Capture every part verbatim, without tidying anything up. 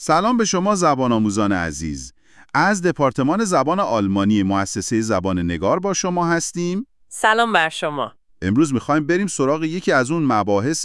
سلام به شما زبان آموزان عزیز. از دپارتمان زبان آلمانی مؤسسه زبان نگار با شما هستیم. سلام بر شما. امروز میخوایم بریم سراغ یکی از اون مباحث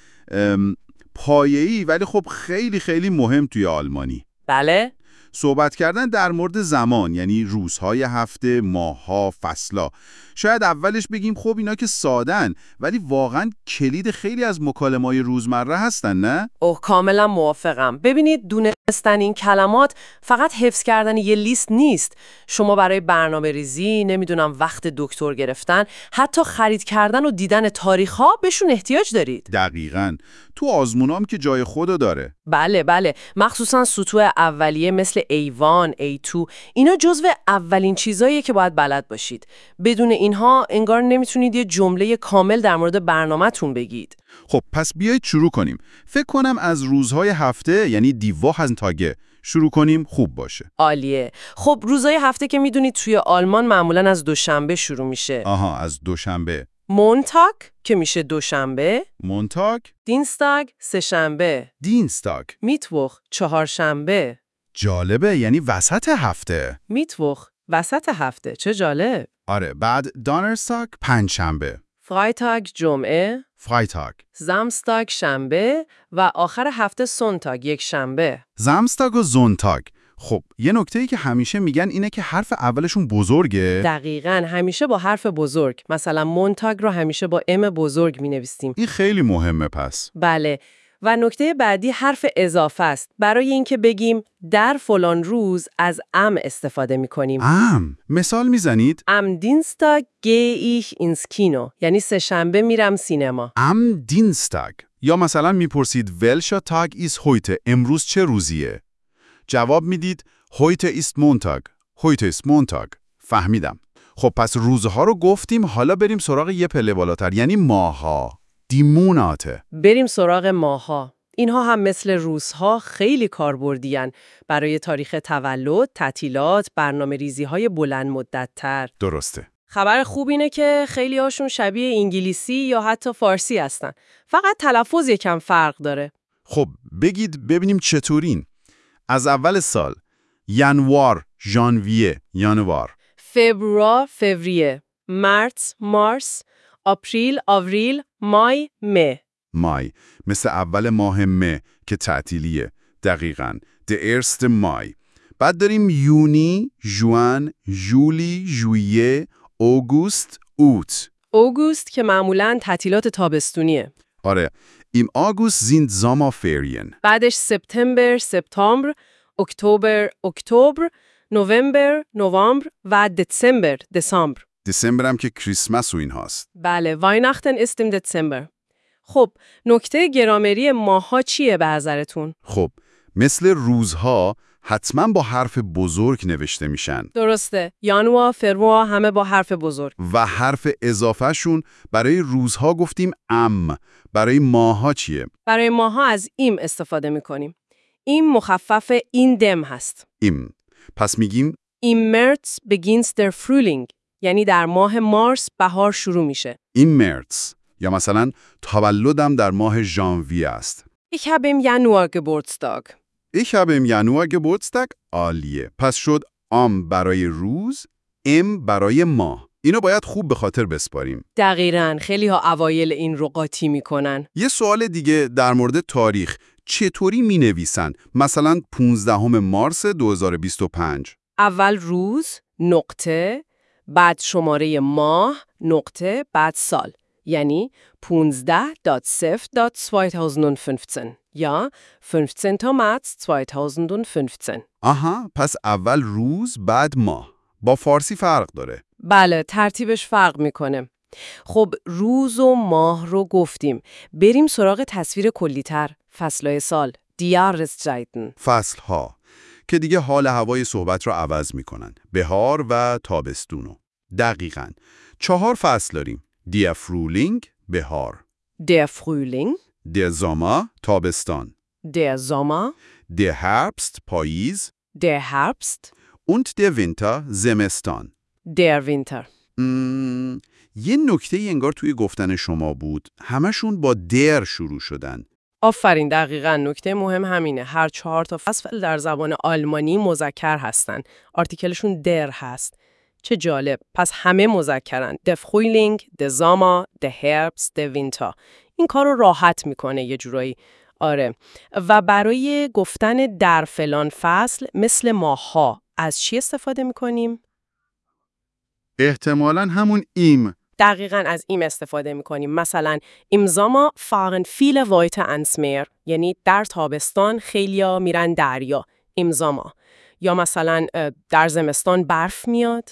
پایه‌ای ولی خب خیلی خیلی مهم توی آلمانی. بله؟ صحبت کردن در مورد زمان، یعنی روزهای هفته، ماهها، فصلا. شاید اولش بگیم خب اینا که سادن، ولی واقعا کلید خیلی از مکالمه‌های روزمره هستن، نه؟ اوه کاملا موافقم. ببینید دونستن این کلمات فقط حفظ کردن یه لیست نیست. شما برای برنامه ریزی، نمیدونم وقت دکتر گرفتن، حتی خرید کردن و دیدن تاریخ‌ها بهشون احتیاج دارید. دقیقاً. تو آزمونام که جای خودو داره. بله بله، مخصوصا سطوح اولیه مثل ای وان، ای تو، اینا جزو اولین چیزاییه که باید بلد باشید. بدون اینها انگار نمیتونید یه جمله کامل در مورد برنامه‌تون بگید. خب پس بیایید شروع کنیم. فکر کنم از روزهای هفته، یعنی دی واخن تاگه، شروع کنیم خوب باشه. عالیه. خب روزهای هفته که میدونید توی آلمان معمولاً از دوشنبه شروع میشه. آها، از دوشنبه. مونتاگ که میشه دوشنبه، مونتاگ، دینستاگ سه‌شنبه، دینستاگ، میتوخ چهارشنبه. جالبه، یعنی وسط هفته. میتوخ وسط هفته، چه جالب. آره، بعد دانرستاگ پنجشنبه، فرایتاگ جمعه، فرایتاگ، زامستاگ شنبه و آخر هفته سونتاگ یک شنبه. زامستاگ و زونتاگ. خب یه نکته‌ای که همیشه میگن اینه که حرف اولشون بزرگه. دقیقاً، همیشه با حرف بزرگ. مثلا مونتاگ رو همیشه با ام بزرگ مینویسیم. این خیلی مهمه پس. بله. و نکته بعدی حرف اضافه است. برای اینکه بگیم در فلان روز از ام استفاده می‌کنیم. ام، مثال میزنید؟ ام دینستاگ gehe ich ins Kino، یعنی سه شنبه میرم سینما. ام دینستاگ. یا مثلا میپرسید welcher Tag ist heute؟ امروز چه روزیه؟ جواب میدید heute ist Montag. heute ist Montag. فهمیدم. خب پس روزها رو گفتیم، حالا بریم سراغ یه پله بالاتر، یعنی ماه‌ها. دی موناته. بریم سراغ ماه‌ها. اینها هم مثل روزها خیلی کاربردی‌اند برای تاریخ تولد، تعطیلات، برنامه‌ریزی‌های بلند مدت‌تر. درسته. خبر خوب اینه که خیلی هاشون شبیه انگلیسی یا حتی فارسی هستن. فقط تلفظ یکم فرق داره. خب بگید ببینیم چطورین. از اول سال، ینوار، ژانویه، یانوار. فبروار، فوریه. مارس، مارس. آپریل، آوریل. مای، مه. مای، مثل اول ماه مه که تعطیلیه. دقیقاً. د erste مای. بعد داریم یونی، ژوئن، ژولی، ژوئیه، اوگوست، اوت. اوگوست که معمولاً تعطیلات تابستونیه. آره. Im August sind Sommerferien. بعدش سپتامبر، سپتامبر، اکتبر، اکتبر، نوامبر، نوامبر و دسامبر، دسامبر. دسامبر هم که کریسمس و این هاست. بله، وایناختن است im دسامبر. خب، نکته گرامری ماها چیه به نظرتون؟ خب، مثل روزها حتما با حرف بزرگ نوشته میشن. درسته. یانوار، فروار همه با حرف بزرگ. و حرف اضافه شون برای روزها گفتیم ام. برای ماها چیه؟ برای ماها از ایم استفاده میکنیم. این مخفف این دم هست. ایم. پس میگیم Im März beginnt der Frühling، یعنی در ماه مارس بهار شروع میشه. این مرز. یا مثلا تولدم در ماه ژانویه است. Ich habe im Januar Geburtstag. Ich habe im Januar Geburtstag. عالیه. پس شد ام برای روز، ام برای ماه. اینو باید خوب به خاطر بسپاریم. دقیقاً، خیلی ها اوایل این رو قاطی میکنن. یه سوال دیگه در مورد تاریخ. چطوری می نویسن؟ مثلا پانزدهم مارس دو هزار و بیست و پنج. اول روز، نقطه، بعد شماره ماه، نقطه، بعد سال. یعنی پانزده صفر صفر دو هزار و پانزده یا پانزدهم مارس دو هزار و پانزده. آها، پس اول روز بعد ماه. با فارسی فرق داره. بله، ترتیبش فرق میکنه. خب روز و ماه رو گفتیم. بریم سراغ تصویر کلی‌تر. فصل‌های سال. Die Jahreszeiten. فصلها که دیگه حال هوای صحبت رو عوض میکنن. بهار و تابستونو. دقیقاً. چهار فصل داریم. Der Frühling، بهار. Der Frühling. Der Sommer، تابستان. Der Sommer. Der Herbst، پاییز. Der Herbst. Und der Winter، زمستان. Der Winter. مم... یه نکته انگار توی گفتن شما بود. همشون با در شروع شدن. آفرین، دقیقاً. نکته مهم همینه. هر چهار تا فصل در زبان آلمانی مذکر هستن. آرتیکلشون در هست. چه جالب. پس همه مذکرن. د فرویلینگ، د زامر، د هربست، د وینتر. این کار رو راحت میکنه یه جورایی. آره. و برای گفتن در فلان فصل مثل ماها از چی استفاده میکنیم؟ احتمالاً همون ایم. دقیقاً از ایم استفاده میکنیم. مثلا im Sommer fahren viele Leute ans Meer، یعنی در تابستان خیلیا میرن دریا. im Sommer. یا مثلا در زمستان برف میاد.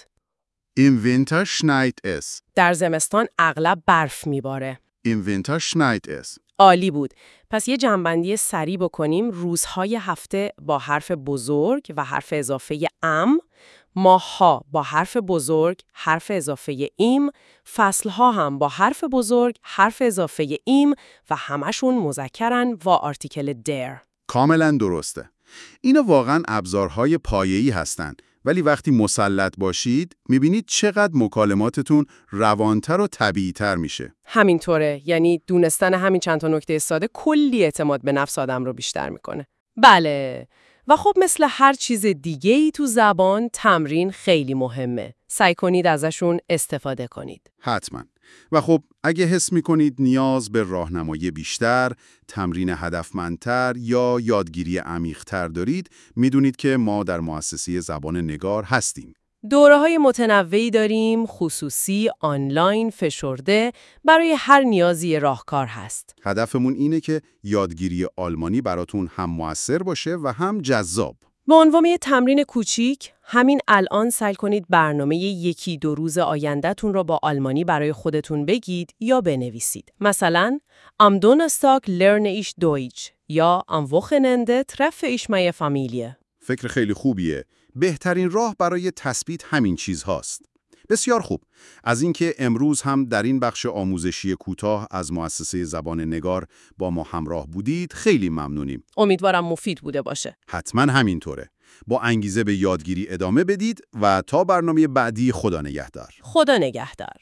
Im Winter schneit es. در زمستان اغلب برف میباره. Im Winter schneit es. عالی بود. پس یه جنبندی سریع بکنیم. روزهای هفته با حرف بزرگ و حرف اضافه ام، ماه‌ها با حرف بزرگ، حرف اضافه ایم، فصل‌ها هم با حرف بزرگ، حرف اضافه ایم و همشون مذکرن و آرتیکل در. کاملا درسته. اینا واقعا ابزارهای پایه‌ای هستن، ولی وقتی مسلط باشید میبینید چقدر مکالماتتون روانتر و طبیعی‌تر میشه. همینطوره. یعنی دونستن همین چند تا نکته ساده کلی اعتماد به نفس آدم رو بیشتر میکنه. بله. و خب مثل هر چیز دیگه‌ای تو زبان، تمرین خیلی مهمه. سعی کنید ازشون استفاده کنید. حتما. و خب اگه حس میکنید نیاز به راهنمایی بیشتر، تمرین هدفمندتر یا یادگیری عمیق‌تر دارید، میدونید که ما در مؤسسه زبان نگار هستیم. دوره‌های متنوعی داریم، خصوصی، آنلاین، فشرده، برای هر نیازی راهکار هست. هدفمون اینه که یادگیری آلمانی براتون هم مؤثر باشه و هم جذاب. به عنوان یه تمرین کوچیک، همین الان سعی کنید برنامه یکی دو روز آینده‌تون رو با آلمانی برای خودتون بگید یا بنویسید. مثلا Am Donnerstag lerne ich Deutsch یا Am Wochenende treffe ich meine Familie. فکر خیلی خوبیه. بهترین راه برای تثبیت همین چیز هاست. بسیار خوب. از اینکه امروز هم در این بخش آموزشی کوتاه از مؤسسه زبان نگار با ما همراه بودید، خیلی ممنونیم. امیدوارم مفید بوده باشه. حتما همینطوره. با انگیزه به یادگیری ادامه بدید و تا برنامه بعدی، خدا نگهدار. خدا نگهدار.